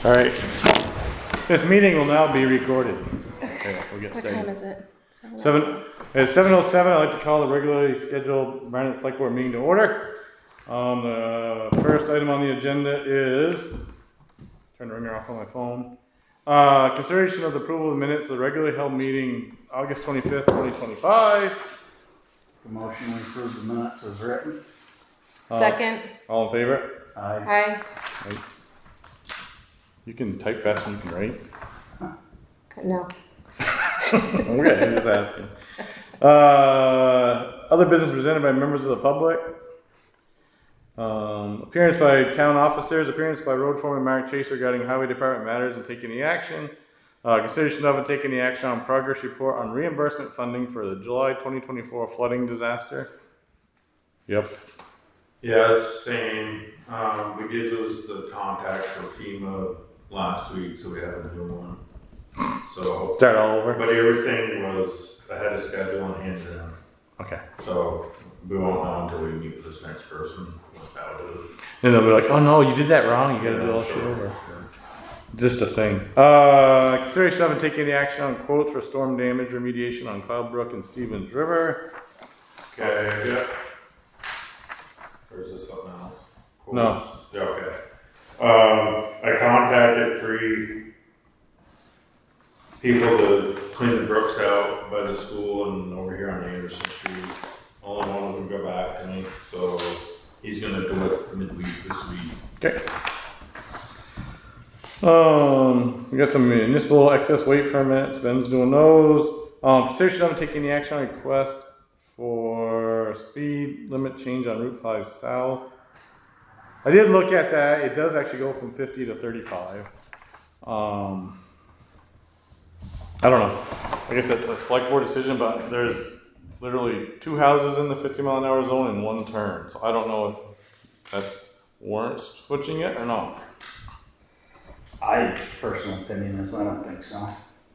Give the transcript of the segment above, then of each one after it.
All right. This meeting will now be recorded. Okay, we'll get What started. time is it? It's 7:07. I'd like to call the regularly scheduled Brandon Select Board meeting to order. The first item on the agenda is, turn the ringer off on my phone. Consideration of the approval of the minutes of the regularly held meeting August 25th, 2025. The motion to approve the minutes is written. Second. All in favor? Aye. Aye. Right. You can type fast and you can write. No. Okay, I'm just asking. Other business presented by members of the public. Appearance by town officers, appearance by road foreman Mark Chase regarding highway department matters and take any action. Consideration of and take any action on progress report on reimbursement funding for the July 2024 flooding disaster. Yep. Yeah, it's same. We did lose the contact for FEMA last week, so we have a new one. So Start all over. but everything was ahead of schedule and handed in. Okay. So we won't know until we meet with this next person what that is. And they'll be like, oh no, you did that wrong. You gotta do all shit over. Just a thing. Consideration of and take any action on quotes for storm damage remediation on Cloud Brook and Stevens River. Okay, yeah. Or is this something else? No. Yeah, okay. I contacted 3 people to clean the brooks out by the school and over here on Anderson Street. Only one of them got back to me, so he's gonna do it midweek this week. Okay. We got some municipal excess weight permits. Ben's doing those. Consideration of and take any action on request for speed limit change on Route 5 South. I did look at that. It does actually go from 50 to 35. I don't know. I guess that's a select board decision, but there's literally 2 houses in the 50-mile-an-hour zone and 1 turn. So I don't know if that's warrants switching it or not. Personal opinion is I don't think so.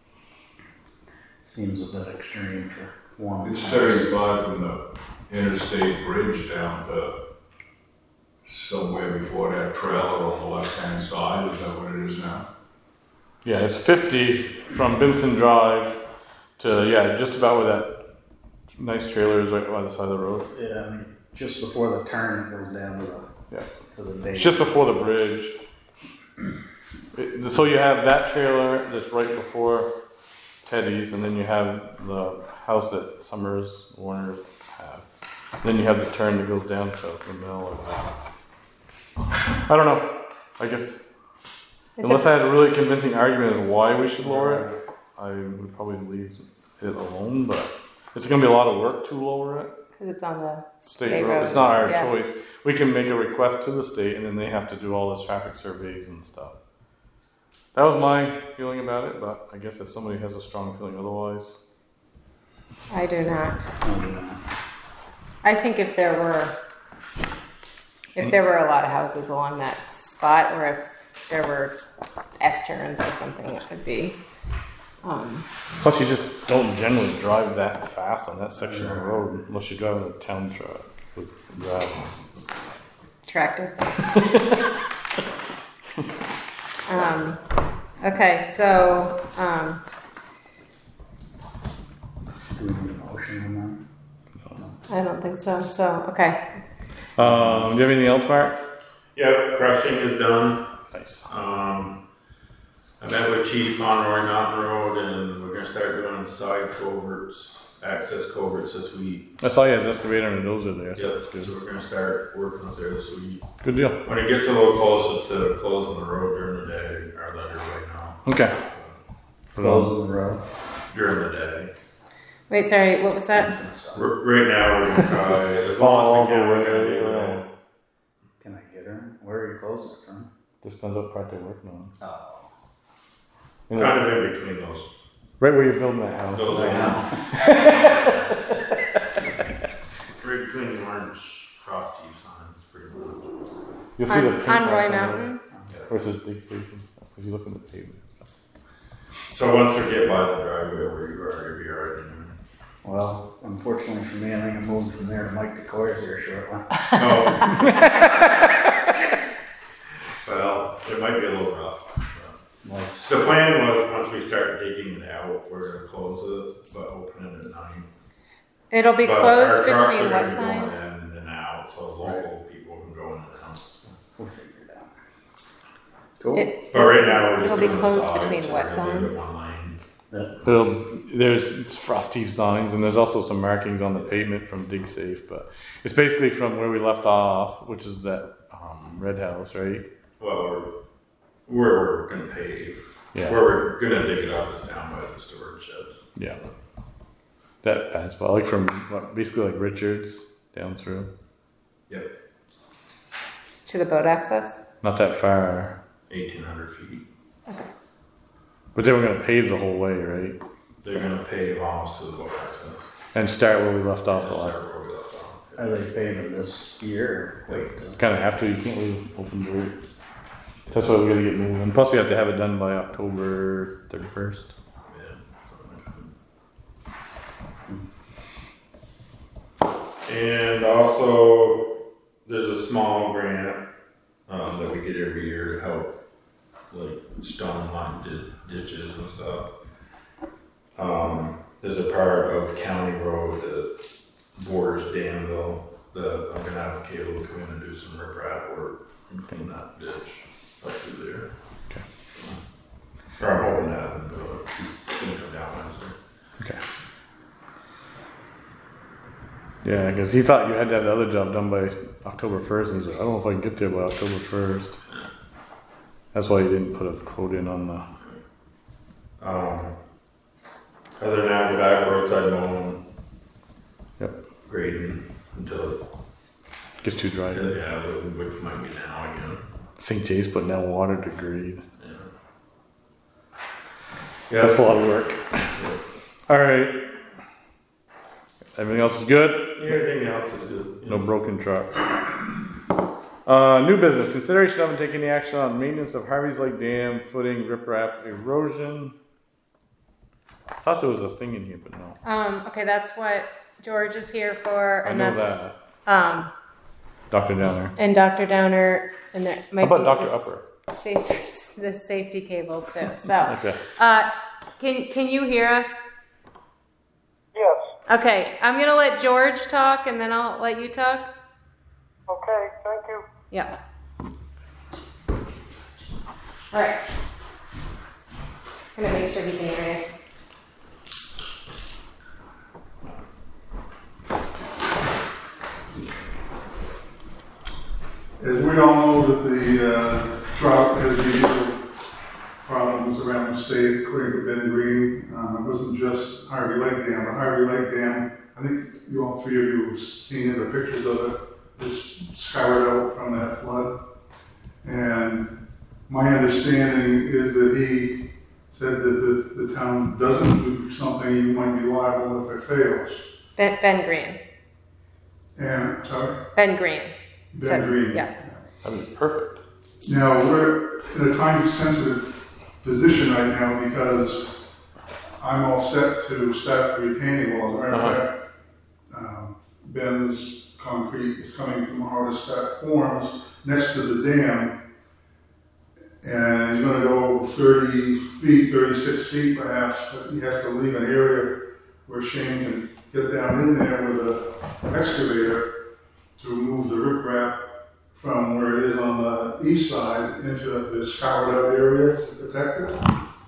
Seems a bit extreme for one. It's 35 from the interstate bridge down to somewhere before that trailer on the left-hand side. Is that what it is now? Yeah, it's 50 from Benson Drive to, just about where that nice trailer is right by the side of the road. Yeah, I mean, just before the turn, it goes down to the base. It's just before the bridge. So you have that trailer that's right before Teddy's, and then you have the house that Summers Warner have. Then you have the turn that goes down to the mill. I don't know. I guess unless I had a really convincing argument as why we should lower it, I would probably leave it alone. But it's going to be a lot of work to lower it. Because it's on the State road. It's not our choice. We can make a request to the state, and then they have to do all the traffic surveys and stuff. That was my feeling about it, but I guess if somebody has a strong feeling otherwise. I do not. I think if there were a lot of houses along that spot, or if there were S-turns or something, it would be. Plus, you just don't generally drive that fast on that section of the road unless you're driving a town truck with gravel. Tractor. Okay, so, Do we need a motion on I don't think so. So, okay. Do you have anything else, Mark? Yep, crushing is done. Nice. I met with Chief on Roy Mountain Road, and we're gonna start doing side culverts, access culverts this week. I saw you had excavator and a dozer there, so Yep, that's good. so we're gonna start working up there this week. Good deal. When it gets a little closer to closing the road during the day, our letter right now. Okay. Close the road. During the day. Wait, sorry, what was that? Right now, we're gonna try, as long as we can, we're gonna do that. Can I get her? Where are you closing it from? Just depends what part they're working on. Oh. You know, Kind of in between those. right where you're building that house. Those right between the orange frosty signs, pretty much. You'll see the paint On Roy marks Mountain? versus big station stuff. If you look in the pavement. So once we get by the driveway, we're already be alright. Well, unfortunately for me, I think I moved from there to Mike DeCoy's here shortly. Oh. Well, it might be a little rough. life. The plan was, once we start digging it out, we're gonna close it, but open it at 9. It'll be But closed our trucks between are what gonna be going signs? in and out, so local people can go in and out. We'll figure it out. Cool. It, But right now, we're just it'll be doing the closed sides, between so what we're gonna leave it signs? one lane. There's frost heave signs, and there's also some markings on the pavement from Dig Safe, but it's basically from where we left off, which is that red house, right? Well, where we're gonna pave, Yeah. where we're gonna dig it up is down by the storage sheds. Yeah. That bad spot, like from basically like Richards down through. Yep, To the boat access? Not that far, 1,800 feet. Okay. but they were gonna pave the whole way, right? They're gonna pave almost to the boat access. And start where we left off the That's last. where we left off. Are they paving this year or wait? Kind of have to. You can't leave open dirt. That's why we gotta get moving. Plus, we have to have it done by October 31st. Yeah. And also, there's a small grant that we get every year to help, like stone line ditches and stuff. There's a part of County Road that borders Danville that I'm gonna have Caleb come in and do some riprap work and clean that ditch up through there. Okay. Or I'm hoping to have him do it. He's gonna come down Wednesday. Okay. Yeah, because he thought you had to have the other job done by October 1st, and he's like, I don't know if I can get there by October 1st. That's why he didn't put a quote in on the. Other than that, we're back roadside mowing. Yep. Grading until it, Gets too dry. yeah, which might be now again. St. J's putting down water to grade. Yeah. That's a lot of work. Alright. Everything else is good? Everything else is good. No broken trucks. New business. Consideration of and take any action on maintenance of Harvey's Lake Dam, footing, riprap, erosion. I thought there was a thing in here, but no. Okay, that's what George is here for, I and know that's, that. Dr. Downer. and Dr. Downer, and there might How be about Dr. this Upper? the safety cables too. So, Okay. can you hear us? Yes. Okay, I'm gonna let George talk, and then I'll let you talk. Okay, thank you. Yeah. All right. Just gonna make sure we can hear you. As we all know that the drought has been problems around the state, according to Ben Green. It wasn't just Harvey Lake Dam, but Harvey Lake Dam, I think you all three of you have seen it or pictures of it, it's scoured out from that flood. And my understanding is that he said that if the town doesn't do something, you might be liable if it fails. Ben Green. And, sorry? Ben Green. Ben Green. Yeah. That'd be perfect. Now, we're in a time-sensitive position right now because I'm all set to start the retaining walls. As a matter of fact, Ben's concrete is coming tomorrow to start forms next to the dam. And he's gonna go 30 feet, 36 feet perhaps, but he has to leave an area where Shane can get down in there with an excavator to remove the riprap from where it is on the east side into the scoured out area to protect it.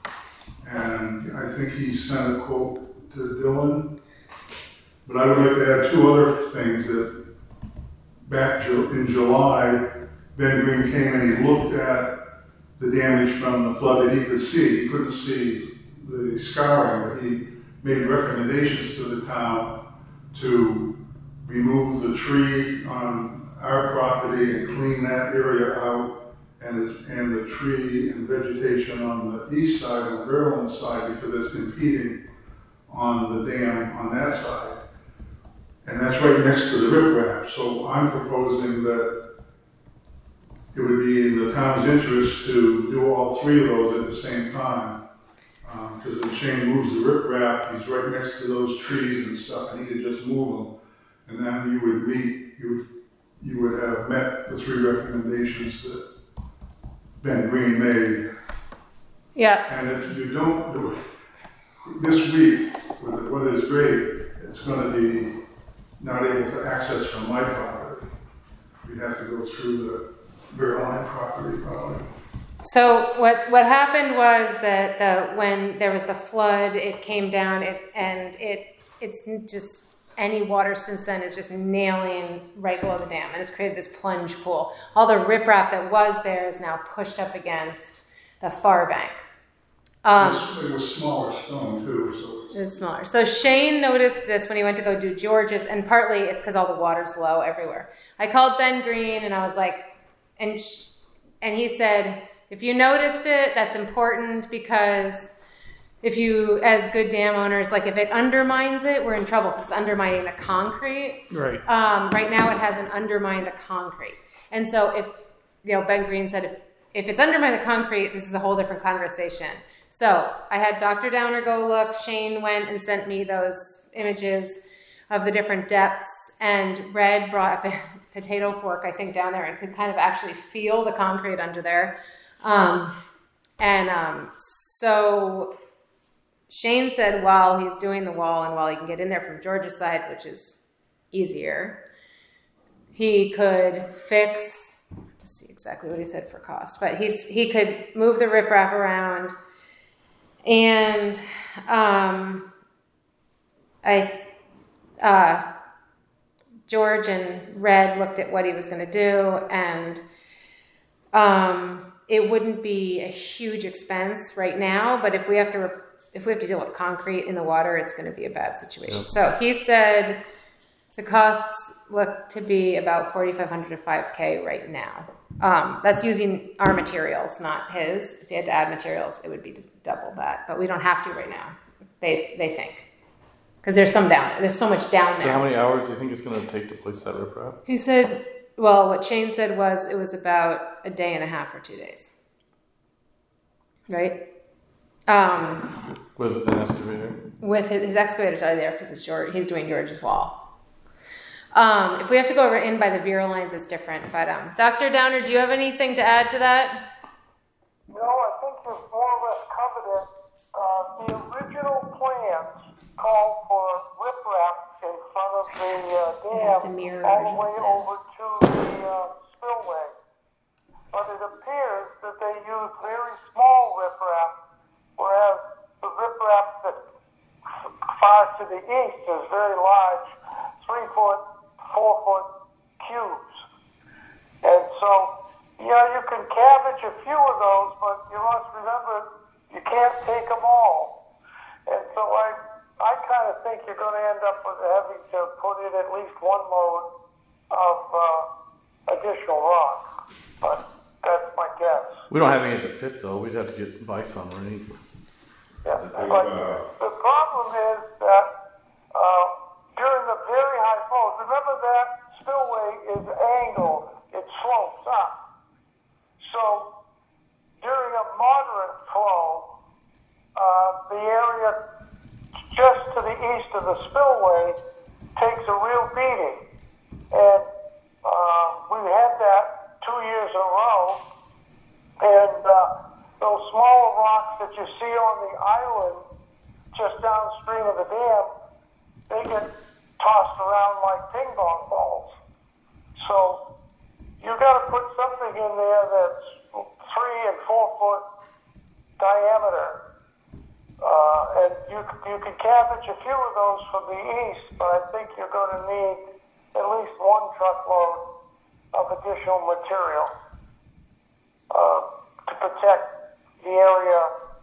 And I think he sent a quote to Dylan. But I would like to add two other things that back in July, Ben Green came and he looked at the damage from the flood that he could see. He couldn't see the scouring, but he made recommendations to the town to remove the tree on our property and clean that area out, and the tree and vegetation on the east side and the Berlin side, because it's competing on the dam on that side. And that's right next to the riprap. So I'm proposing that it would be in the town's interest to do all three of those at the same time. Because when Shane moves the riprap, he's right next to those trees and stuff, and he could just move them. And then you would have met the three recommendations that Ben Green made. Yeah. And if you don't do it this week, when the weather's great, it's gonna be not able to access from my property. We'd have to go through the Verline property probably. So what happened was that when there was the flood, it came down it's just any water since then is just nailing right below the dam, and it's created this plunge pool. All the riprap that was there is now pushed up against the far bank. It was smaller stone too, so It was smaller. So Shane noticed this when he went to go do George's, and partly it's because all the water's low everywhere. I called Ben Green and I was like, and he said, if you noticed it, that's important, because if you, as good dam owners, like if it undermines it, we're in trouble because it's undermining the concrete. Right. Right now it hasn't undermined the concrete. And so if, Ben Green said, if it's undermined the concrete, this is a whole different conversation. So I had Dr. Downer go look. Shane went and sent me those images of the different depths, and Red brought a potato fork, I think, down there and could kind of actually feel the concrete under there. So Shane said while he's doing the wall and while he can get in there from George's side, which is easier, he could fix, to see exactly what he said for cost, but he could move the riprap around, and George and Red looked at what he was going to do, and it wouldn't be a huge expense right now, but if we have to deal with concrete in the water, it's going to be a bad situation. Yep. So he said the costs look to be about $4,500 to $5,000 right now. That's using our materials, not his. If he had to add materials, it would be double that, but we don't have to right now. They think, because there's some down there. There's so much down So there. how many hours do you think it's going to take to place that riprap? He said, well, what Shane said was it was about a day and a half or 2 days. Right? With an excavator? With his excavators are there because he's doing George's wall. If we have to go in by the Vera lines, it's different. But Dr. Downer, do you have anything to add to that? No, I think you've more or less covered it. The original plans called for riprap in front of the has to dam mirror all the version way of this. over to the spillway. But it appears that they use very small riprap, whereas the riprap that far to the east is very large, 3-foot, 4-foot cubes. And so, you can cabbage a few of those, but you must remember you can't take them all. And so I kind of think you're going to end up with having to put in at least one load of additional rock. But that's my guess. We don't have any at the pit, though. We'd have to buy some, right? Yeah. But the problem is that during the very high flows, remember that spillway is angled, it slopes up. So during a moderate flow, the area just to the east of the spillway takes a real beating. And we've had that 2 years in a row. And those smaller rocks that you see on the island just downstream of the dam, they get tossed around like ping pong balls. So you've got to put something in there that's 3 and 4 foot diameter. And you can cabbage a few of those from the east, but I think you're going to need at least one truckload of additional material to protect the area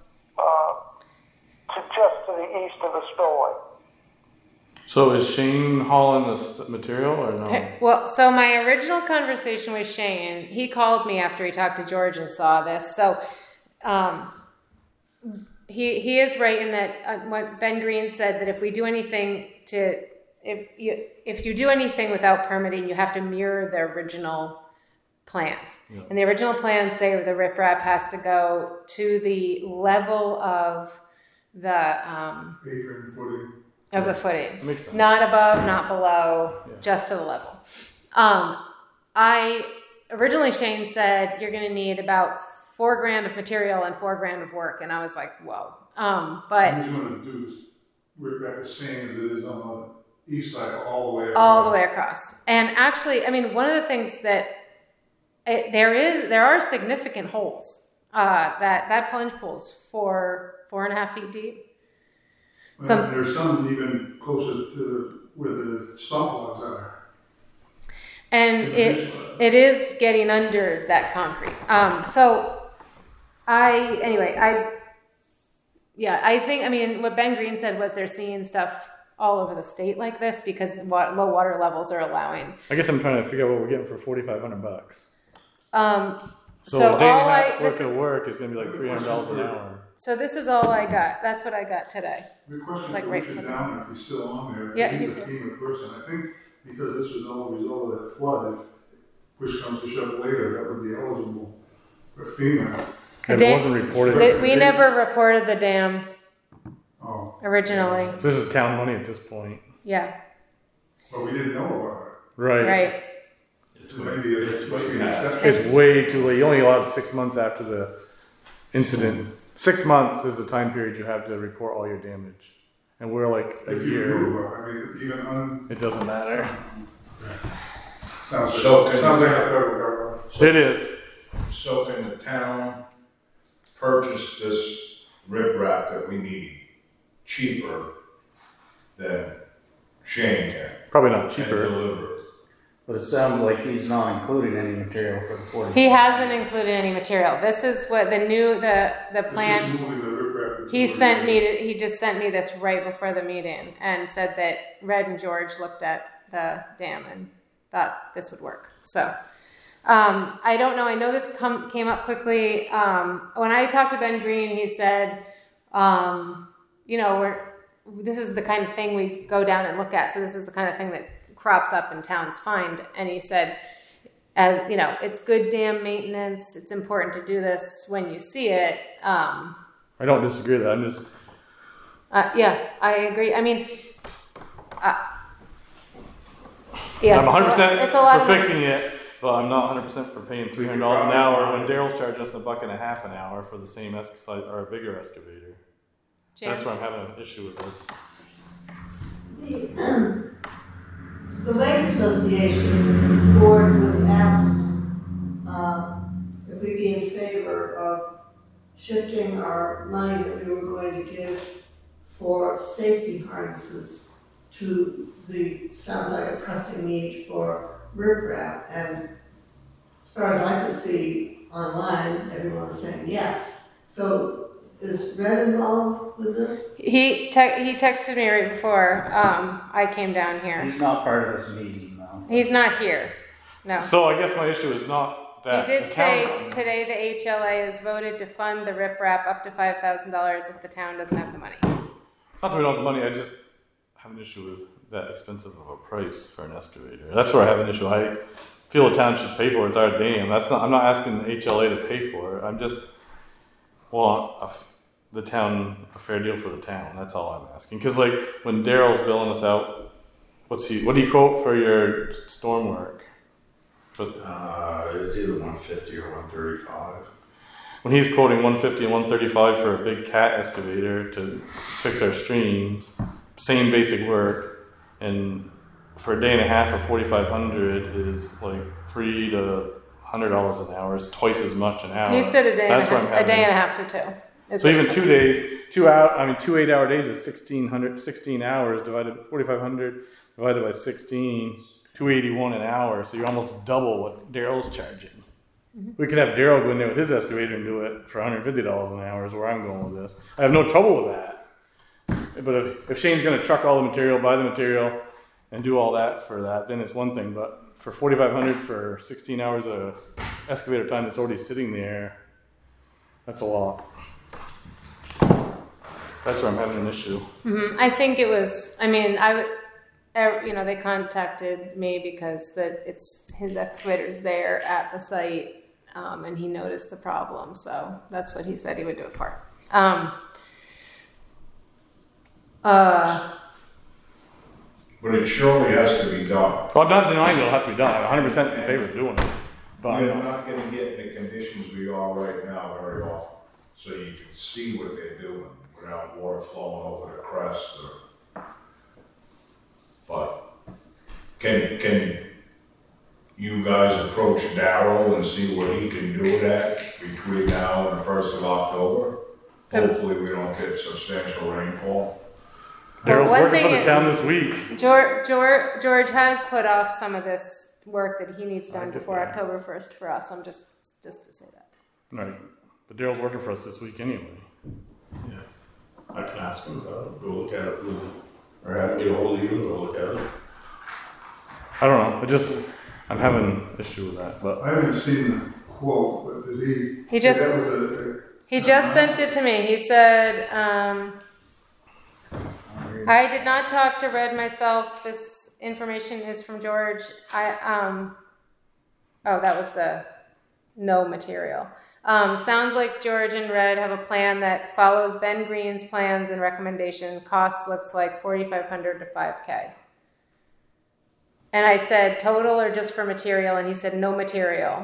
just to the east of the spillway. So is Shane hauling this material or no? Okay. Well, so my original conversation with Shane, he called me after he talked to George and saw this. So he is right in that what Ben Green said, that if we do anything if you do anything without permitting, you have to mirror the original plans. Yeah. And the original plans say the riprap has to go to the level of the apron footing. of the footing. That makes sense. Not above, not below, Yeah. just to the level. Originally Shane said you're going to need about $4,000 of material and $4,000 of work, and I was like, whoa. I'm But just gonna do this, riprap the same as it is on the east side, all the way. all the way across. And actually, I mean, one of the things that there are significant holes. That plunge pool is 4.5 feet deep. Well, there's some even closer to where the stump logs are. And it is getting under that concrete. I think, I mean, what Ben Green said was they're seeing stuff all over the state like this because low water levels are allowing. I guess I'm trying to figure out what we're getting for $4,500. So So a day and a all half this worth of is, work is going to be like $300 an hour. so this is all I got. That's what I got today. The question Like for right Richard for the- Downer, if he's still on there, Yeah, he's a he's FEMA person. I think because this was all a result of that flood, if push comes to shove later, that would be eligible for FEMA. And it wasn't reported. We never reported the dam Oh, originally. This is town money at this point. Yeah, but we didn't know about it. right. So maybe it's maybe an past. exception. It's way too late. You only allowed 6 months after the incident. 6 months is the time period you have to report all your damage. And we're like a If you year. knew about it, I mean, even It doesn't matter. sounds So like, can- sounds like the federal government. It is. So can the town purchase this riprap that we need cheaper than Shane can? Probably not And cheaper. deliver it? But it sounds like he's not including any material for the 40. He hasn't included any material. This is what the plan. It's just moving the riprap. He just sent me this right before the meeting and said that Red and George looked at the dam and thought this would work. So, I don't know. I know this came up quickly. When I talked to Ben Green, he said, this is the kind of thing we go down and look at. So this is the kind of thing that crops up and towns find. And he said, it's good dam maintenance. It's important to do this when you see it. I don't disagree with that. I'm just. Yeah, I agree. I mean, I'm 100% it's a lot for of money. fixing it, but I'm not 100% for paying $300 an hour when Daryl's charging us $1.50 an hour for the same or a bigger excavator. Jan? That's where I'm having an issue with this. The Lake Association board was asked if we'd be in favor of shifting our money that we were going to give for safety harnesses to sounds like a pressing need for riprap. And as far as I could see online, everyone was saying yes. So is Red involved with this? He texted me right before I came down here. He's not part of this meeting, though. He's not here. No. So I guess my issue is not that. He did the say town- today the HLA has voted to fund the riprap up to $5,000 if the town doesn't have the money. It's not that we don't have the money, I just have an issue with that expensive of a price for an excavator. That's where I have an issue. I feel the town should pay for it. It's our dam. I'm not asking the HLA to pay for it. I'm just want the town a fair deal for the town. That's all I'm asking. Because like when Daryl's billing us out, what do you quote for your storm work? It's either 150 or 135. When he's quoting 150 and 135 for a big cat excavator to fix our streams, same basic work, and for a day and a half or 4,500 is like $300 to $100 an hour. It's twice as much an hour. He said a day and a half to two. is So what he even said. 2 days, 2 hour, 2 8-hour days is 16 hours divided 4,500 divided by 16, 281 an hour. So you're almost double what Daryl's charging. We could have Daryl go in there with his excavator and do it for $150 an hour is where I'm going with this. I have no trouble with that. But if Shane's going to truck all the material, buy the material, and do all that for that, then it's one thing. But for $4,500 for 16 hours of excavator time that's already sitting there, that's a lot. That's where I'm having an issue. I think it was. I mean, they contacted me because his excavator's there at the site, and he noticed the problem. So that's what he said he would do it for. But it surely has to be done. Well, I'm not denying it'll have to be done. I'm 100% in favor of doing it. But You're not gonna get in the conditions we are right now very often, so you can see what they're doing without water flowing over the crest or. But can you guys approach Darrell and see what he can do with that between now and the 1st of October? Hopefully we don't get substantial rainfall. Daryl's one working for thing the is- town this week. George has put off some of this work that he needs done I get before that. October 1st for us. I'm just to say that. Right. But Daryl's working for us this week anyway. Yeah. I can ask him about it, go look at it, or have him get a hold of you and go look at it. I don't know. I'm having an issue with that. But I haven't seen the quote, but did he? He just- That was He just sent it to me. He said, I did not talk to Red myself. This information is from George. Oh, that was the no material. Sounds like George and Red have a plan that follows Ben Green's plans and recommendation. Cost looks like $4,500 to $5,000. And I said, total or just for material? And he said, no material.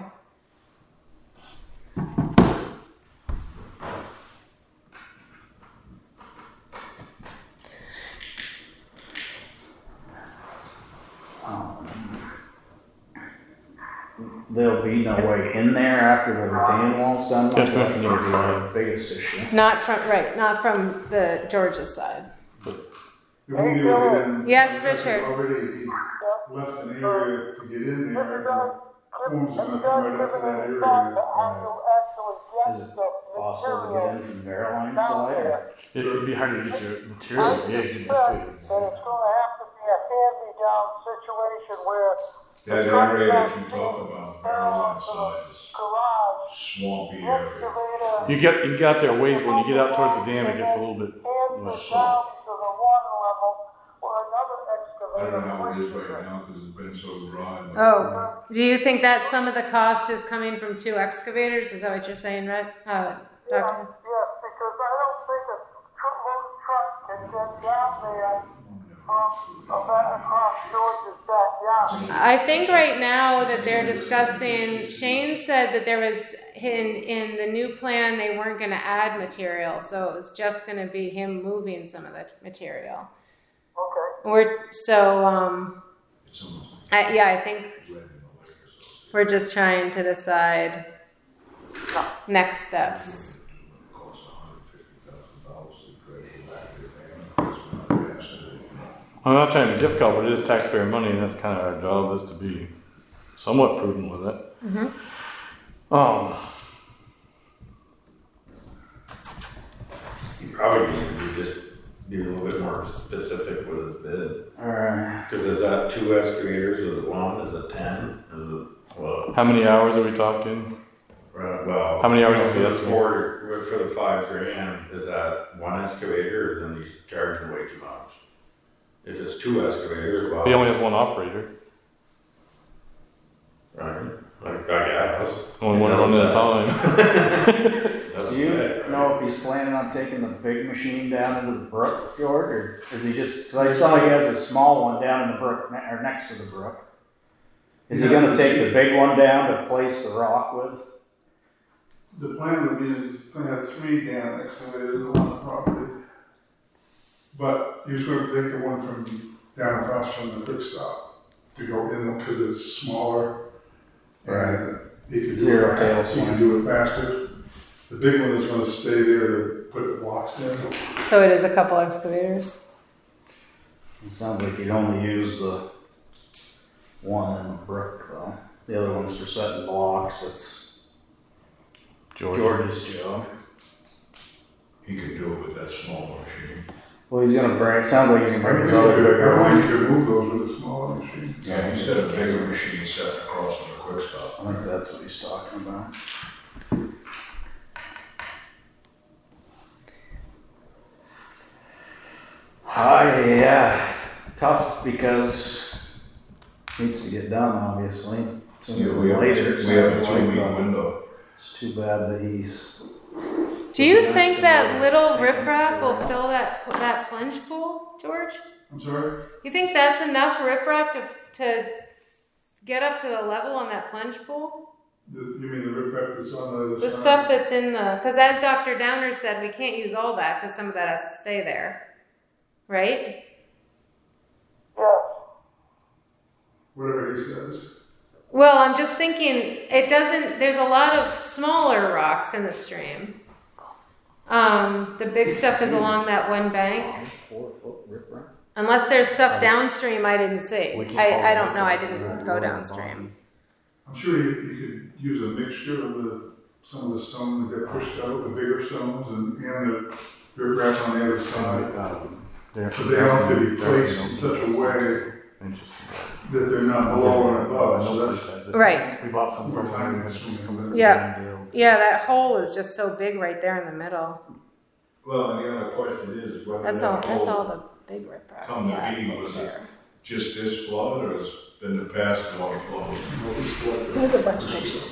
There'll be no way in there after the retaining wall's done. Yeah, it's That's coming from the other gonna be side. the biggest issue. Not from the George's side. They won't be able to get in. Yes, because Richard. Already he left an area to get in there, and the forms are gonna come right up to that area. Is it possible to get in from Barrowline side? Or? it'd be hard to get your material. Yeah, you can just do it. And it's gonna have to be a hand-me-down situation where That area that you talk about, Barrowline side is garage, swampy area. excavator, You get out there ways, but when you get out towards the dam, it gets a little bit hands less it down soft. to the water level, where another I excavator. don't know how it is right now because it's been so dry. but- Oh, do you think that some of the cost is coming from 2 excavators? Is that what you're saying, Red? Doctor? Yes, because I don't think a truckload truck can get down there across George's backyard. I think right now that they're discussing, Shane said that there was, in the new plan, they weren't going to add material, so it was just going to be him moving some of the material. Okay. It's almost like I think red in the lake or so. we're just trying to decide next steps. It costs $150,000 to dredge the back of the dam. It's not gas in it anymore. I'm not trying to be difficult, but it is taxpayer money, and that's kind of our job is to be somewhat prudent with it. He probably needs to be a little bit more specific with his bid. Alright. Because is that 2 excavators? Is it 1? Is it 10? Is it, well, How many hours are we talking? well. How many hours is for the the estimate? for the $5,000, is that 1 excavator, or then he's charging way too much? If it's 2 excavators, well. He only has one operator. Right, I guess. Only one running at a time. Do you know if he's planning on taking the big machine down into the brook, George, or is he just, cause I saw he has a small one down in the brook, or next to the brook. Is he gonna take the big one down to place the rock with? The plan would be, he's gonna have 3 dam excavators on the property. But he was gonna take the one from down across from the quick stop to go in, because it's smaller. And he could do Zero it tail fast, he swing. could do it faster. The big one is gonna stay there to put the blocks in. So it is a couple excavators. It sounds like he'd only use the one in the brook though. The other one's for setting blocks, that's George's job. He could do it with that small machine. Well, he's gonna bring, it sounds like he's gonna I bring his think other you could- bigger I one. don't think you could move those with a smaller machine. Yeah, instead of bigger machine set across on the quick I stop. think that's what he's talking about. Yeah, tough because needs to get done, obviously. Sooner We than have, later, it we have a sounds like, 2-week but window. it's too bad that he's. Do you think that little riprap will fill that plunge pool, George? I'm sorry? You think that's enough riprap to get up to the level on that plunge pool? You mean the riprap that's on the other The side? stuff that's in the, because as Dr. Downer said, we can't use all that because some of that has to stay there, right? Yes. Whatever he says. Well, I'm just thinking it doesn't. There's a lot of smaller rocks in the stream. The big stuff is along that one bank. 4 foot riprap. Unless there's stuff downstream I didn't see. We can't I haul don't know. I it. didn't go downstream. I'm sure you could use a mixture of some of the stone that get pushed out, the bigger stones, and the riprap on the other side. But they have to be placed in such a way that they're not below and above, so that's Right. We bought some from Time him. consuming. Yeah. Yeah, that hole is just so big right there in the middle. Well, and the other question is whether That's that all. That's hole all the big riprap. come to Yeah, be, over was it there. just this flood, or has been the past long flood? There's a bunch of pictures.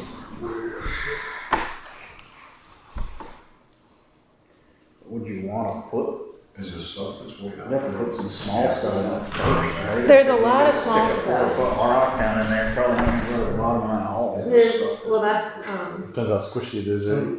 Would you want to put? Is this stuff that's way out You have to put some small stuff in it first, right? There's a lot of Stick small a 4 stuff. foot rock down in there, probably not gonna go to the bottom of that hole. Well, that's Depends how squishy it is. Eh?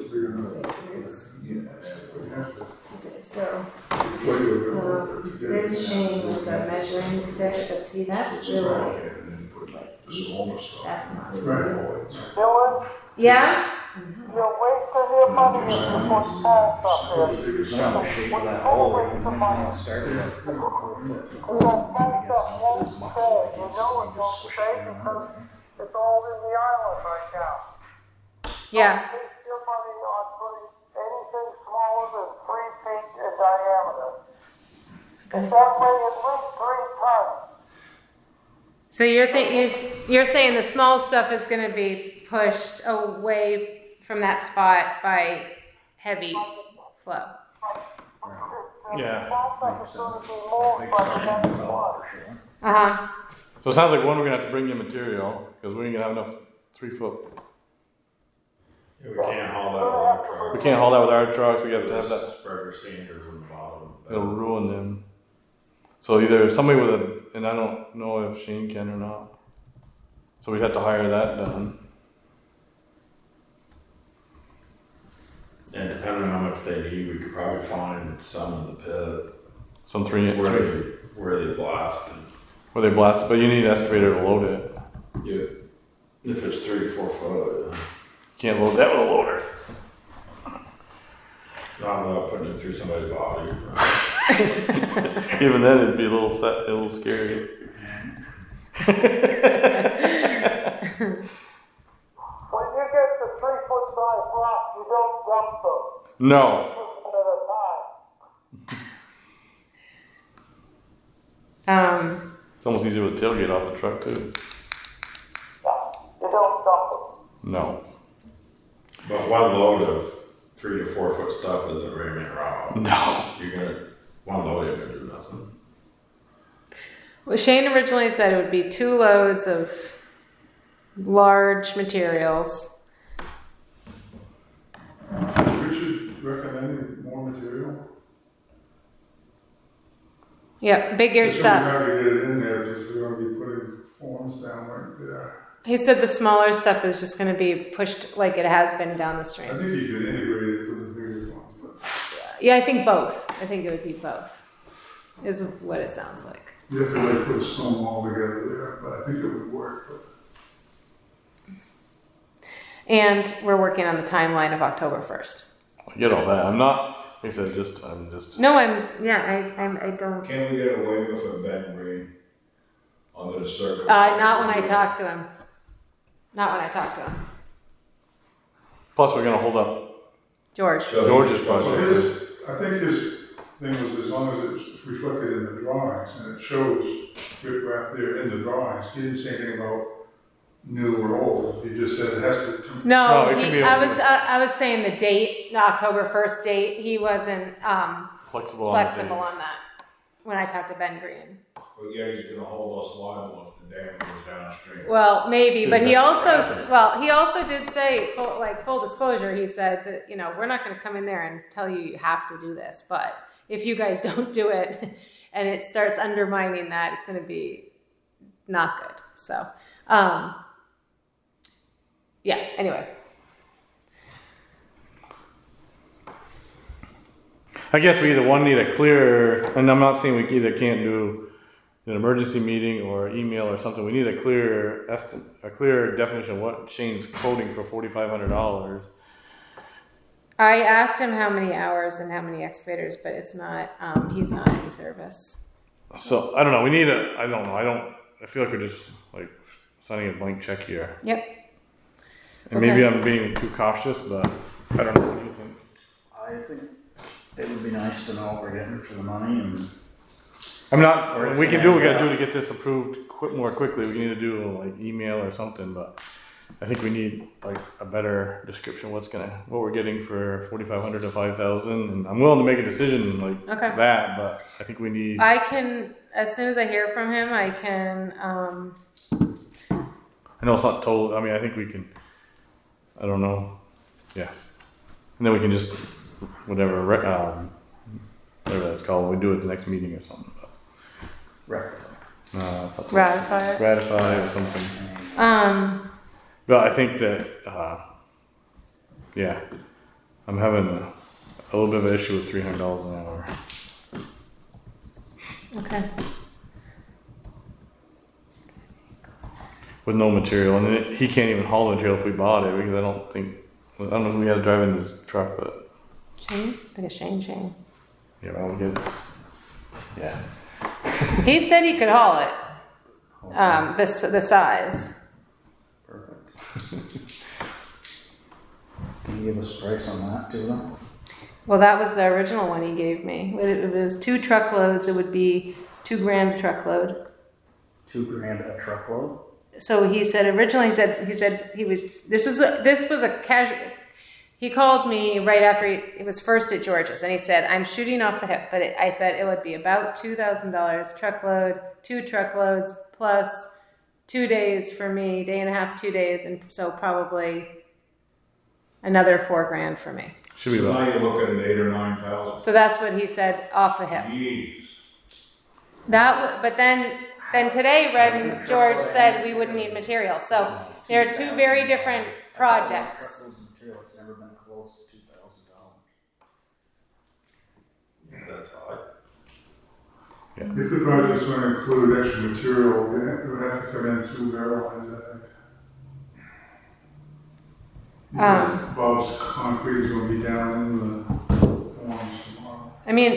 okay. So there's Shane with the measuring stick, but see, that's really And then put the smaller stuff. that's not. Dylan, Yeah. you're wasting your money if you put pads up there. But on the shape of that hole, you can start it at 3 or 4 foot. And that bank up won't stay. You know it won't stay because it's all in the island right now. Yeah. Don't waste your money on putting anything smaller than 3 feet in diameter. It's that way at least 3 tons. So you're saying the small stuff is going to be pushed away from that spot by heavy flow. Yeah. Sounds like it's going to be more by the next one. Uh-huh. So it sounds like one, we're gonna have to bring in material because we ain't gonna have enough 3 foot. Yeah, we can't haul that with our truck. We can't haul that with our trucks. We have to have that. Spreader Sanders in the bottom. It'll ruin them. So either somebody with a, and I don't know if Shane can or not. So we'd have to hire that done. And depending on how much they need, we could probably find some in the pit Some 3 inch where they blast. And where they blast it, but you need an excavator to load it. if it's 3 to 4 foot, You can't load that with a loader. not without putting it through somebody's body. Even then, it'd be a little scary. When you get the 3 foot size rocks, you don't dump them. No. Just one at a time. It's almost easier with a tailgate off the truck too. You don't dump them. No. But one load of 3 to 4 foot stuff isn't very many raw. No. One load ain't gonna do nothing. Well, Shane originally said it would be 2 loads of large materials. Richard recommending more material? Yep, bigger Just so stuff. we have to get it in there, because they're gonna be putting forms down right there. He said the smaller stuff is just going to be pushed like it has been down the I stream. think you could integrate it with the bigger ones, but Yeah, I think both. I think it would be both, is what it sounds like. you have to like put a stone wall together there, but I think it would work. But And we're working on the timeline of October 1st. I get all that. I'm not. Like I said, I'm just. No, I don't. Can we get a waiver for Ben Green under the circumstances? Not when I talk to him. Not when I talk to him. Plus, we're gonna hold up George. George's Well, project. I think his thing was as long as it's reflected in the drawings and it shows riprap there in the drawings. He didn't say anything about new or old. He just said it has to come. No, No, it can be I was saying the date, the October 1st date. He wasn't Flexible. flexible on that when I talked to Ben Green. But yeah, he's gonna hold us liable if the dam goes downstream. Well, maybe, but he That's also he also did say full disclosure. He said that we're not going to come in there and tell you have to do this, but if you guys don't do it and it starts undermining that, it's going to be not good. So yeah. Anyway, I guess we either need a clear, and I'm not saying we either can't do an emergency meeting or email or something. We need a clear definition of what Shane's quoting for $4,500. I asked him how many hours and how many excavators, but it's not. He's not in service. So I don't know. I feel like we're just like signing a blank check here. Yep. And maybe I'm being too cautious, but I don't know. What do you think? I think it would be nice to know what we're getting for the money, and I'm not. Or it's We can gonna do what we end gotta do up- to get this approved more quickly. We need to do like email or something, but I think we need like a better description of what we're getting for 4,500 to 5,000, and I'm willing to make a decision like Okay. that, but I think we need. I can, as soon as I hear from him, I can. I know it's not told. I mean, I think we can. I don't know. Yeah, and then we can just whatever that's called. We do it at the next meeting or something. But, right. something Ratify it. ratify or something. But I think that, yeah, I'm having a little bit of an issue with $300 an hour. Okay. With no material, and then he can't even haul the material if we bought it, because I don't know who he has driving his truck, but Shane? I think it's Shane. yeah, well, I guess, yeah. He said he could haul it. The size. Perfect. Can you give us a price on that too, then? Well, that was the original one he gave me. If it was 2 truckloads, it would be $2,000 a truckload. $2,000 a truckload? So he said originally this was a casual. He called me right after it was first at George's, and he said, "I'm shooting off the hip, but I bet it would be about $2,000 truckload, 2 truckloads plus 2 days for me, day and a half, 2 days, and so probably another $4,000 for me." Should be So about. now you're looking at 8,000 or 9,000. So that's what he said off the hip. Jeez. But then today, Red and George said we wouldn't need material. So there are 2 very different projects. Truckloads of material, it's never been close to $2,000. Yeah, that's high. If the project's gonna include extra material, it would have to come in through Verlines, I think. Bob's concrete is gonna be down in the forms tomorrow. I mean,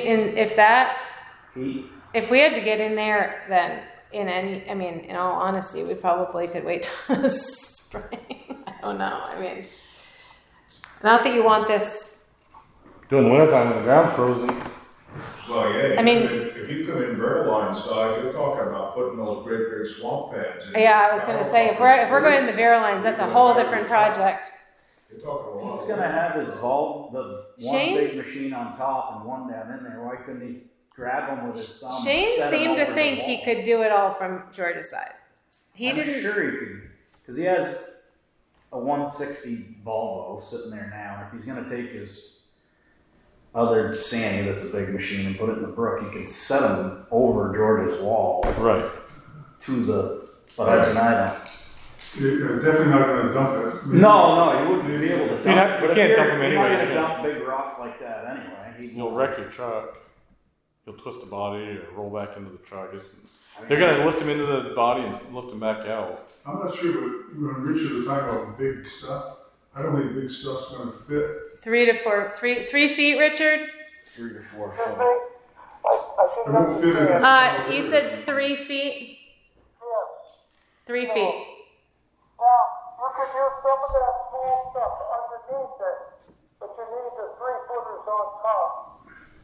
He, if we had to get in there, then in all honesty, we probably could wait till the spring. I don't know. I mean, not that you want this. During the wintertime when the ground's frozen. Well, yeah, I mean- if you come in Verline side, you're talking about putting those great big swamp pads in. Yeah, I was gonna say if we're going to the Vera lines, that's a whole different project. You're talking a lot. he's gonna have his the one Shane? big machine on top and one down in there. Why couldn't he grab them with his thumb? and Shane set 'em seemed to over the think he wall? could do it all from George's side. He I'm didn't. sure he could, because he has a 160 Volvo sitting there now, and if he's gonna take his other Sandy, that's a big machine, and put it in the brook, he could set them over George's wall Right. to the, but I don't. You're definitely not gonna dump it. No, you wouldn't be able to dump You'd have- it. you But if can't you're- dump 'em you're not anyway, gonna yeah. dump big rock like that anyway. You'll wreck your truck. You'll twist the body or roll back into the truck. I mean, They're gonna lift him into the body and lift him back out. I'm not sure, but when Richard was talking about big stuff, I don't think big stuff's gonna fit. 3 to 4, 3 feet, Richard. 3 to 4 I foot. think, I think It won't fit in that's this. You said 3 feet. yes. 3 feet. Now, you could use some of that small stuff underneath it, but you need the 3-footers on top.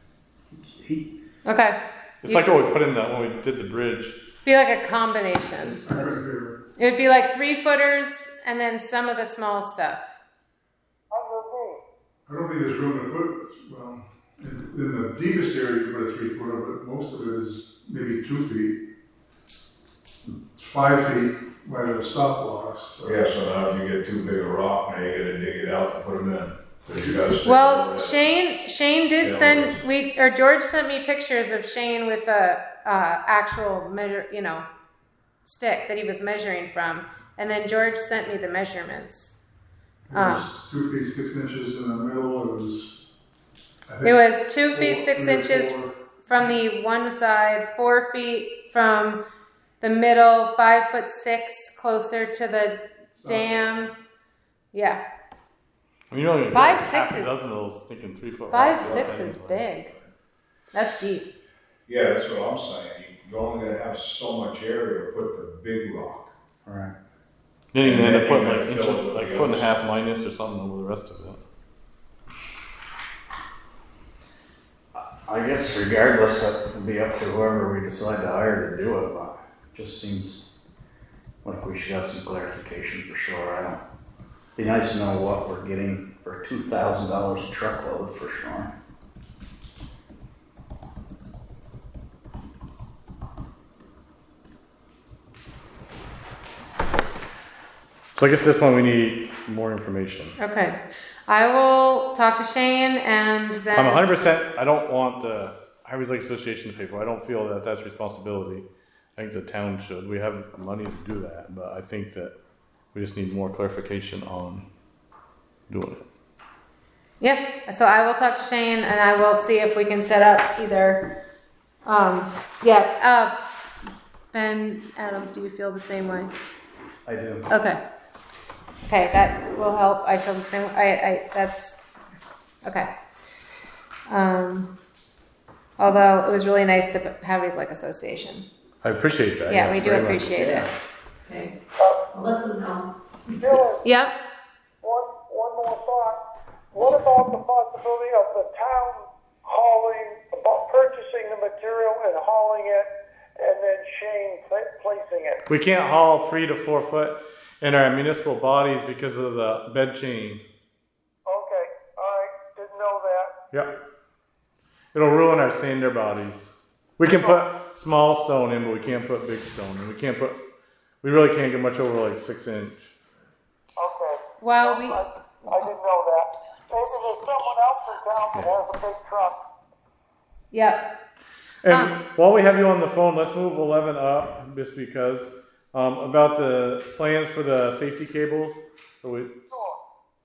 He, Okay. It's like what we put in when we did the bridge. Be like a combination. It would be like 3-footers and then some of the small stuff. Underneath. I don't think there's room to put, well, in the deepest area, you put a 3-footer, but most of it is maybe 2 feet. It's 5 feet by the stop blocks. So. Yeah, so now if you get too big a rock, now you gotta dig it out to put them in. 'Cause you gotta stick Well, it over Shane did Yeah, send George sent me pictures of Shane with a actual stick that he was measuring from, and then George sent me the measurements. It was 2 feet 6 inches in the middle. It was, I think, It was 2 feet 6 3 or inches 4. from the one side, 4 feet from the middle, 5'6" closer to the dam. Yeah, I mean, you only 5'6" half a is- dozen of those stinking 3-foot 5'6" rocks. is big. That's deep. Yeah, that's what I'm saying. You're only gonna have so much area to put the big rock. Right. Then you can end up And putting then like you inch, fill it with like the foot and a other half stuff. minus or something over the rest of it. I guess regardless, it'll be up to whoever we decide to hire to do it, but it just seems like we should have some clarification for sure. I don't, be nice to know what we're getting for $2,000 a truckload for sure. So I guess at this point we need more information. Okay, I will talk to Shane and then. I'm 100%. I don't want the Highways Lake Association to pay for it. I don't feel that that's responsibility. I think the town should. We have money to do that, but I think that we just need more clarification on doing it. Yep. So I will talk to Shane and I will see if we can set up either. Ben Adams, do you feel the same way? I do. Okay. Okay, that will help. I feel the same. That's okay. Although it was really nice the Highways Lake Association. I appreciate that. Yeah, we do very much. appreciate it. Okay, I'll let them know. Dylan, Yep. one more thought. What about the possibility of the town about purchasing the material and hauling it, and then Shane placing it? We can't haul 3 to 4 foot in our municipal bodies because of the bed chain. Okay, alright, didn't know that. Yep. It'll ruin our sander bodies. We can put small stone in, but we can't put big stone in. We really can't get much over like 6 inch. Okay. Well, I didn't know that. Maybe there's someone else in town that has a big truck. Yep. And while we have you on the phone, let's move 11 up just because about the plans for the safety cables. So we, Sure.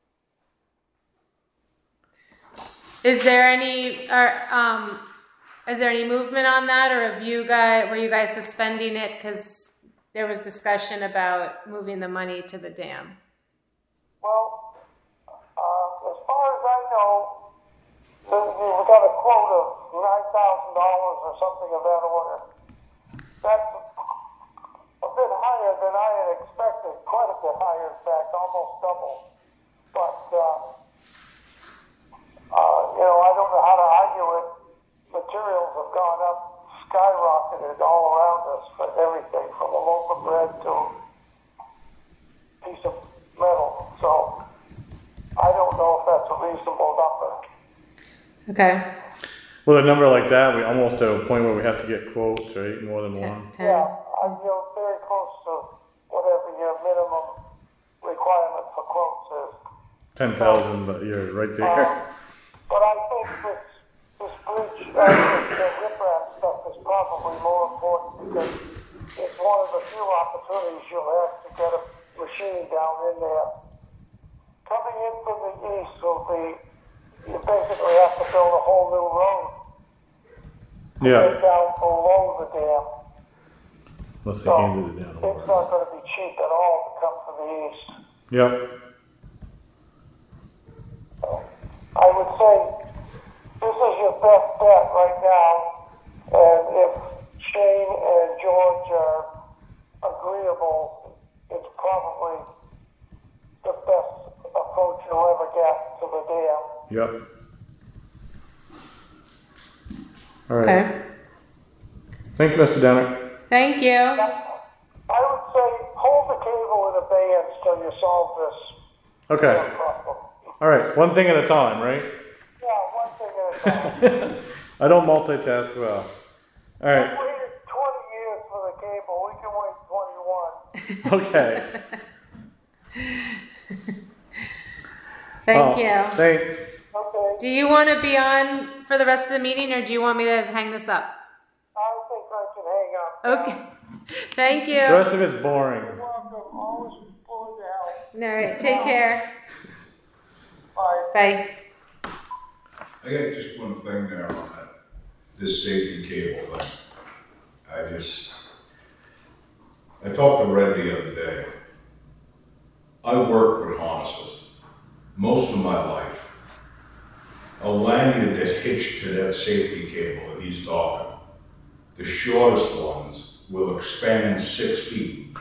Is there any movement on that, or were you guys suspending it because there was discussion about moving the money to the dam? Well, as far as I know, we got a quote of $9,000 or something of that order. That's a bit higher than I had expected, quite a bit higher, in fact, almost double. But, I don't know how to argue it. Materials have gone up, skyrocketed all around us for everything, from a loaf of bread to a piece of metal. So, I don't know if that's a reasonable number. Okay. with a number like that, we almost to a point where we have to get quotes, right? More than one. 10. Yeah, you're very close to whatever your minimum requirement for quotes is. 10,000, but you're right there. But I think this bridge, the riprap stuff is probably more important because it's one of the few opportunities you'll have to get a machine down in there. Coming in from the east will be, you basically have to build a whole new road. Yeah, Down below the dam. unless they handed it down. It's not going to be cheap at all to come from the east. Yep. I would say this is your best bet right now, and if Shane and George are agreeable, it's probably the best approach you'll ever get to the dam. Yep. All right. Okay. Thank you, Mr. Downer. Thank you. I would say hold the cable in abeyance till you solve this Okay. problem. All right. One thing at a time, right? Yeah, one thing at a time. I don't multitask well. All We right. waited 20 years for the cable. We can wait 21. Okay. Thank Oh, you. Thanks. Okay, Do you want to be on for the rest of the meeting, or do you want me to hang this up? I think I can hang up. Okay. Thank you. The rest of it's boring. You're welcome. Always willing to help. All right. Take care. Bye. Bye. I got just one thing there on that, this safety cable thing. I talked to Red the other day. I worked with harnesses most of my life. A lanyard that's hitched to that safety cable that he's talking, the shortest ones will expand 6 feet.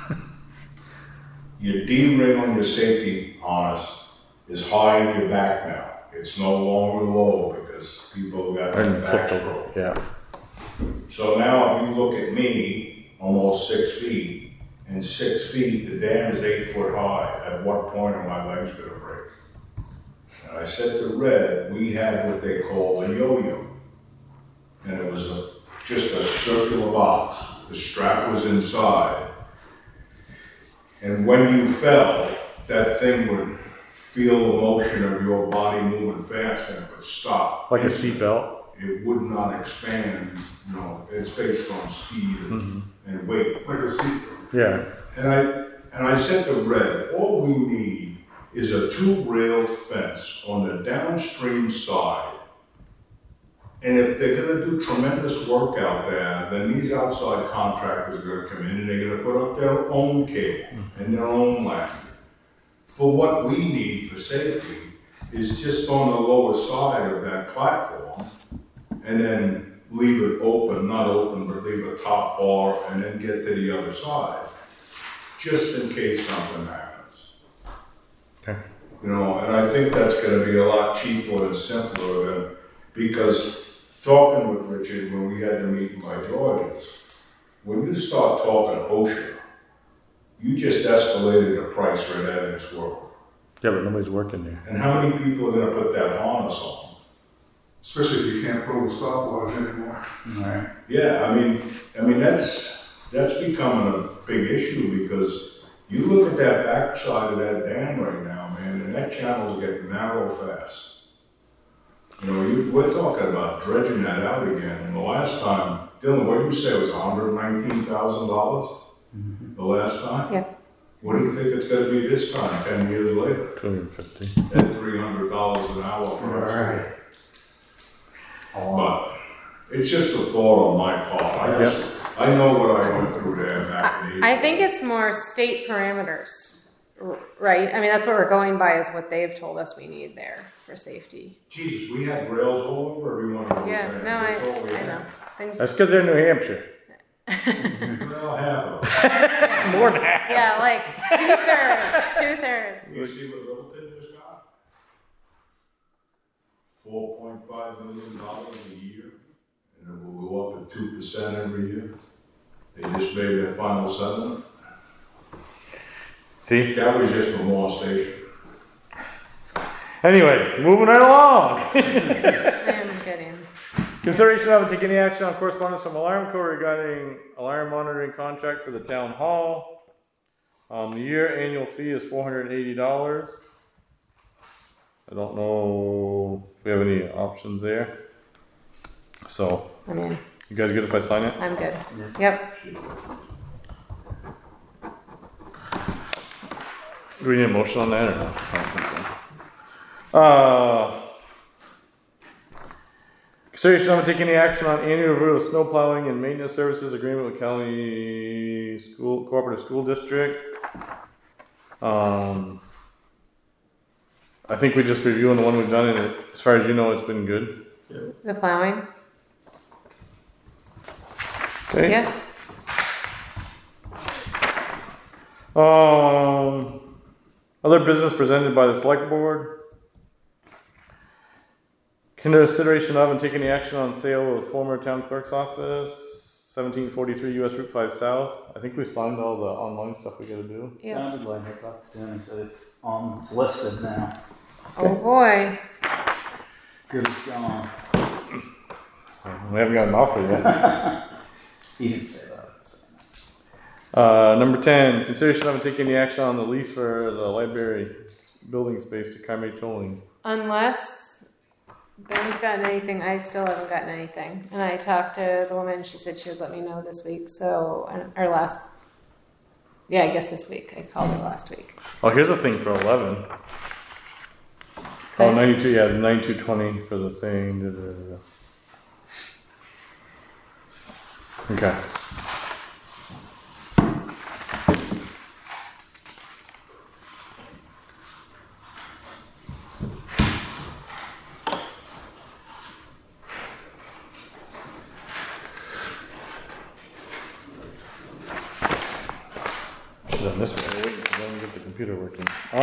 Your D-ring on your safety harness is high in your back now. It's no longer low because people got their backs broke. Yeah. So now if you look at me, almost 6 feet, and 6 feet, the dam is 8 foot high. At what point are my legs gonna break? And I said to Red, we had what they call a yo-yo. And it was just a circular box. The strap was inside. And when you fell, that thing would feel the motion of your body moving fast and it would stop. Like a seatbelt. It would not expand, you know, it's based on speed and weight. Like a seat. Yeah. And I said to Red, all we need is a 2-railed fence on the downstream side. And if they're gonna do tremendous work out there, then these outside contractors are gonna come in and they're gonna put up their own cable and their own land. For what we need for safety is just on the lower side of that platform and then leave it open, not open, but leave a top bar and then get to the other side, just in case something happens. Okay. You know, and I think that's gonna be a lot cheaper and simpler than, because talking with Richard when we had the meeting by George's, when you start talking OSHA, you just escalated the price right out of this world. Yeah, but nobody's working there. And how many people are gonna put that harness on? Especially if you can't pull the stopwatch anymore. Right. Yeah, I mean that's becoming a big issue because you look at that backside of that dam right now, man, and that channel's getting narrow fast. You know, we're talking about dredging that out again. And the last time, Dylan, what did you say, it was $119,000? The last time? Yeah. What do you think it's gonna be this time, 10 years later? 250. At $300 an hour for us. Right. But it's just a thought on my part. I know what I went through there back in the I think it's more state parameters, right? I mean, that's what we're going by is what they've told us we need there for safety. Jesus, we had rails all over every one of those Yeah, dams. no, That's all we I had. know. Things, That's because they're New Hampshire. Well, half of them. More than half. yeah, like 2/3. You see what Littleton just got? $4.5 million a year, and it will go up at 2% every year. They just made their final settlement. See? That was just for Moore Station. Anyways, moving right along. I am getting. Consideration of and take any action on correspondence from Alarm Co. regarding alarm monitoring contract for the town hall. The year annual fee is $480. I don't know if we have any options there. So, I mean, you guys good if I sign it? I'm good. Yep. Do we need a motion on that or not? I don't think so. Consideration of and take any action on annual review of snow plowing and maintenance services agreement with County School Cooperative School District. I think we just reviewing the one we've done, and as far as you know, it's been good. The plowing. Okay. Yeah. Other business presented by the select board. Consideration of and take any action on sale of former town clerk's office, 1743 US Route 5 South. I think we signed all the online stuff we gotta do. Yeah. Sounded like I talked to him and said it's listed now. Oh boy. Good as gone. We haven't got an offer yet. He didn't say that. Number 10, consideration of and take any action on the lease for the library building space to Carme Choling. Unless Ben's gotten anything, I still haven't gotten anything. And I talked to the woman, she said she would let me know this week. So, or I guess this week. I called her last week. Oh, here's a thing for 11. Oh, 92, yeah, 9220 for the thing. Da, da, da, da. Okay. Should have done this one. Wait, let me get the computer working.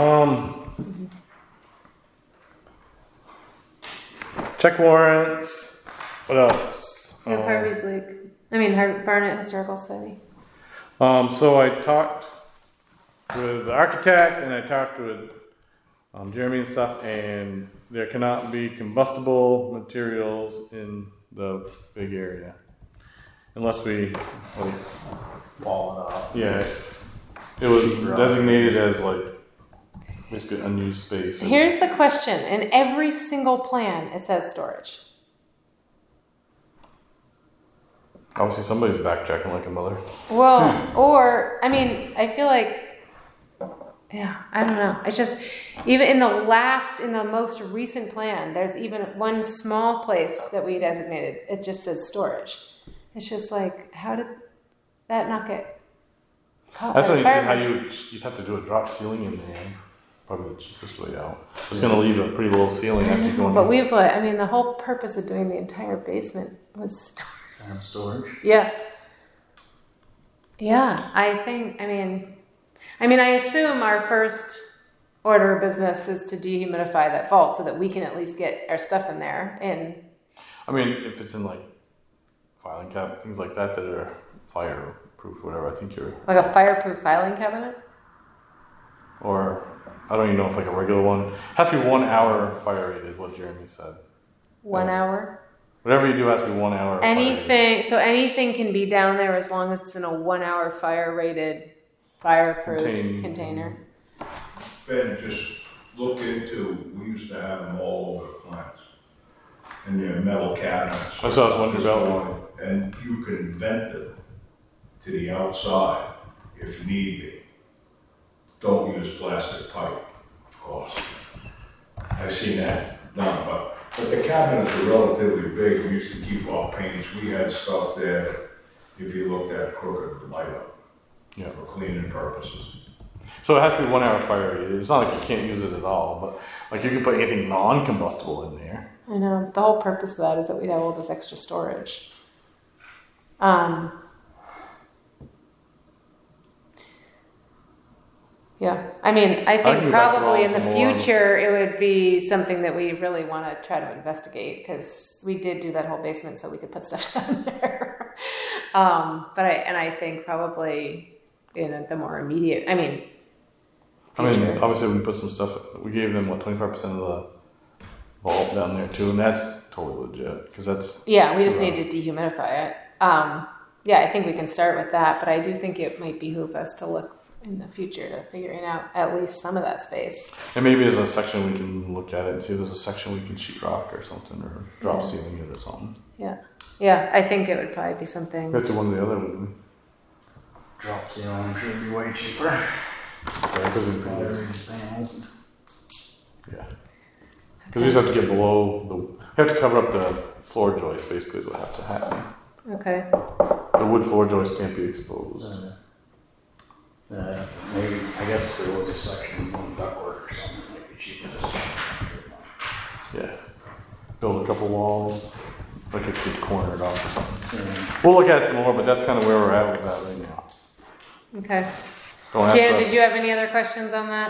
Check warrants. What else? We have Harvey's Lake. I mean, Barnet Historical Society. So I talked with the architect and I talked with Jeremy and stuff, and there cannot be combustible materials in the big area unless we, like, Wall it off. yeah, it was designated as like basically unused space. Here's the question. In every single plan, it says storage. Obviously, somebody's backtracking like a mother. Well, or, I mean, I feel like, yeah, I don't know. It's just, even in the most recent plan, there's even one small place that we designated. It just says storage. It's just like, how did that not get caught? That's when you see how Fire- you'd have to do a drop ceiling in there. Probably the cheapest way out. It's going to leave a pretty low ceiling after you go in. But we've, like, I mean, the whole purpose of doing the entire basement was storage. Storage. Yeah. Yeah, I think, I mean, I assume our first order of business is to dehumidify that vault so that we can at least get our stuff in there. And I mean, if it's in like filing cabinet, things like that are fireproof, whatever, I think you're. like a fireproof filing cabinet. Or I don't even know if like a regular one. Has to be 1 hour fire rated, is what Jeremy said. 1 hour. Whatever you do has to be 1 hour. fire rated. Anything can be down there as long as it's in a 1 hour fire rated fireproof container. Ben, just look into, we used to have them all over the plants. And they're metal cabinets. That's what I was wondering about. And you can vent them to the outside if need be. Don't use plastic pipe, of course. I've seen that done, but the cabinets are relatively big. We used to keep our paints. We had stuff there that if you looked at crooked would light up. Yeah. For cleaning purposes. So it has to be 1 hour fire rated. It's not like you can't use it at all, but like you can put anything non-combustible in there. I know. The whole purpose of that is that we'd have all this extra storage. Yeah, I mean, I can think go back to probably in all the some more. future it would be something that we really want to try to investigate because we did do that whole basement so we could put stuff down there. But I think probably in the more immediate, future. Obviously we can put some stuff. We gave them 25% of the vault down there too, and that's totally legit because that's. Yeah, we just need to dehumidify it. Yeah, I think we can start with that, but I do think it might behoove us to look in the future to figuring out at least some of that space. And maybe as a section we can look at it and see if there's a section we can sheetrock or something or drop ceiling it or something. Yeah, I think it would probably be something. We have to one or the other, wouldn't we? Drop ceiling, I'm sure it'd be way cheaper. Yeah, it doesn't pretty Battery nice. panels. Yeah. Because we just have to get below we have to cover up the floor joist basically is what have to happen. Okay. The wood floor joist can't be exposed. Maybe, I guess if there was a section of ductwork or something, it might be cheaper just to. Yeah. Build a couple walls, like a good corner it off or something. Yeah. We'll look at it some more, but that's kind of where we're at with that right now. Okay. Don't have Jan, to- did you have any other questions on that?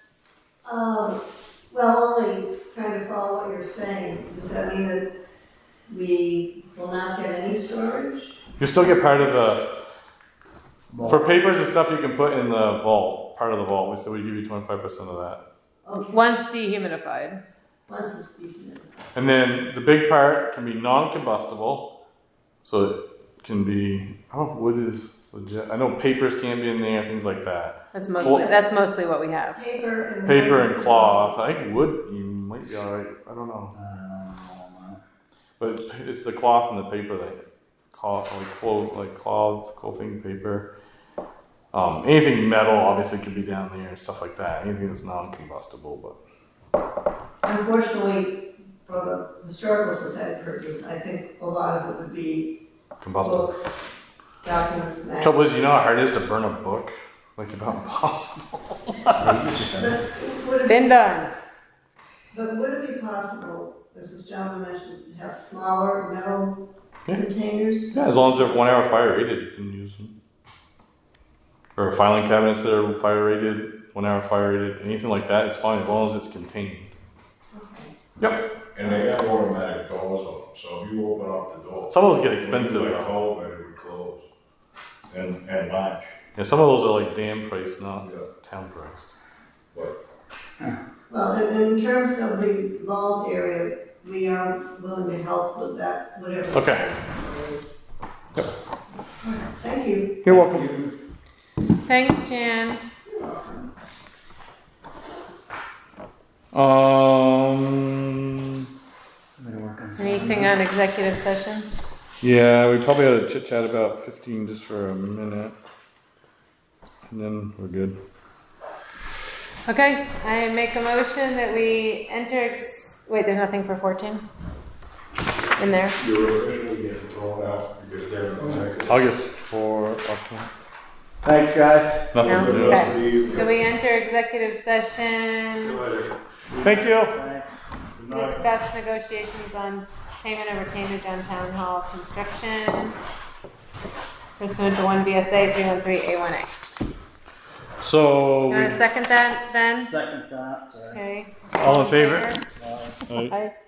Well, only trying to follow what you're saying. Does that mean that we will not get any storage? You still get part of the. For papers and stuff you can put in the vault, part of the vault. So we give you 25% of that. Okay, Once dehumidified. once it's dehumidified. And then the big part can be non-combustible. So it can be, wood is legit. I know papers can be in there, things like that. That's mostly what we have. Paper and cloth. I think wood you might be alright. I don't know. But it's the cloth and the paper that cloth, clothing paper. Anything metal obviously could be down there and stuff like that. Anything that's non-combustible, but unfortunately, for the historical society purpose, I think a lot of it would be Combustible. books, documents, Trouble is, magazines. you know how hard it is to burn a book? Like about impossible. But would It's it, been done. but would it be possible, as this gentleman mentioned, to have smaller metal Yeah. containers? Yeah, as long as they're 1 hour fire rated, you can use them. Or filing cabinets that are fire rated, 1 hour fire rated, anything like that is fine as long as it's contained. Okay. Yep. And they have automatic doors on them, so if you open up the door. Some of those get expensive, Like though. COVID, it would close. And latch. Yeah, some of those are like dam priced, not Yeah. town priced. But Well, in terms of the vault area, we are willing to help with that, whatever. Okay. it is. Thank you. You're welcome. Thanks, Jan. You're welcome. I'm gonna work on something. Anything on executive session? Yeah, we probably ought to chit chat about 15 just for a minute. And then we're good. Okay, I make a motion that we enter, wait, there's nothing for 14? In there? you're officially getting thrown out because they're in executive. August 4 October. Thanks, guys. Nothing No? to do. Okay. So we enter executive session, Thank you. Thanks. to discuss negotiations on payment of retainer on town hall construction pursuant to 1 VSA 313A1A. So, You wanna second that, Ben? Second thought, sorry. Okay. all in favor? Bye. Aye. Aye.